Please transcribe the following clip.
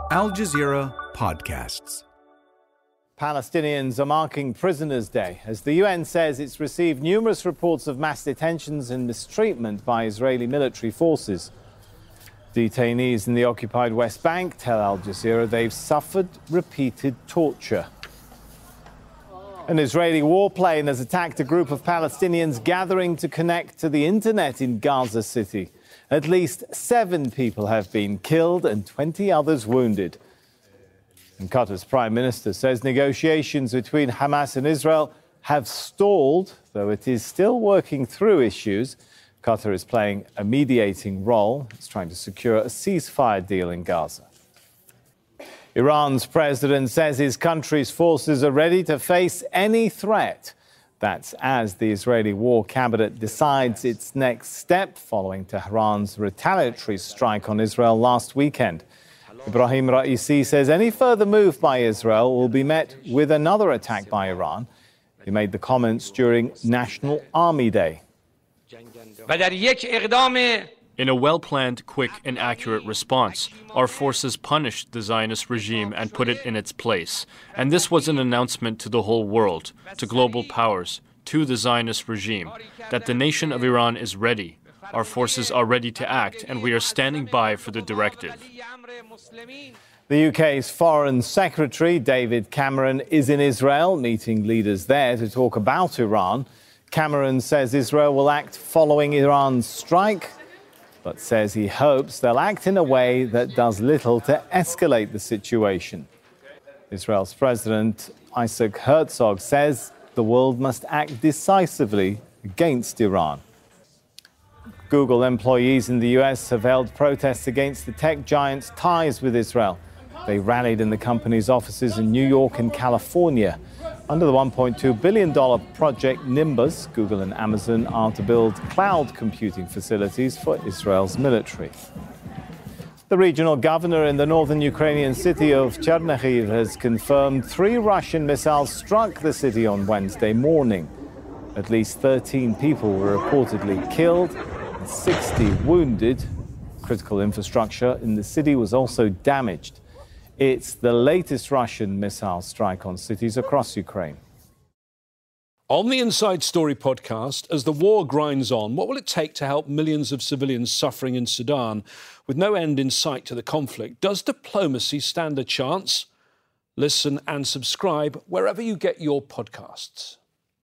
Al Jazeera Podcasts. Palestinians are marking Prisoners' Day as the UN says it's received numerous reports of mass detentions and mistreatment by Israeli military forces. Detainees in the occupied West Bank tell Al Jazeera they've suffered repeated torture. An Israeli warplane has attacked a group of Palestinians gathering to connect to the internet in Gaza City. At least 7 people have been killed and 20 others wounded. And Qatar's Prime Minister says negotiations between Hamas and Israel have stalled, though it is still working through issues. Qatar is playing a mediating role. It's trying to secure a ceasefire deal in Gaza. Iran's president says his country's forces are ready to face any threat. That's as the Israeli war cabinet decides its next step following Tehran's retaliatory strike on Israel last weekend. Ibrahim Ra'isi says any further move by Israel will be met with another attack by Iran. He made the comments during National Army Day. In a well-planned, quick and accurate response, our forces punished the Zionist regime and put it in its place. And this was an announcement to the whole world, to global powers, to the Zionist regime, that the nation of Iran is ready. Our forces are ready to act, and we are standing by for the directive. The UK's Foreign Secretary, David Cameron, is in Israel, meeting leaders there to talk about Iran. Cameron says Israel will act following Iran's strike, but says he hopes they'll act in a way that does little to escalate the situation. Israel's President Isaac Herzog says the world must act decisively against Iran. Google employees in the US have held protests against the tech giant's ties with Israel. They rallied in the company's offices in New York and California. Under the $1.2 billion project Nimbus, Google and Amazon are to build cloud computing facilities for Israel's military. The regional governor in the northern Ukrainian city of Chernihiv has confirmed 3 Russian missiles struck the city on Wednesday morning. At least 13 people were reportedly killed and 60 wounded. Critical infrastructure in the city was also damaged. It's the latest Russian missile strike on cities across Ukraine. On the Inside Story podcast, as the war grinds on, what will it take to help millions of civilians suffering in Sudan with no end in sight to the conflict? Does diplomacy stand a chance? Listen and subscribe wherever you get your podcasts.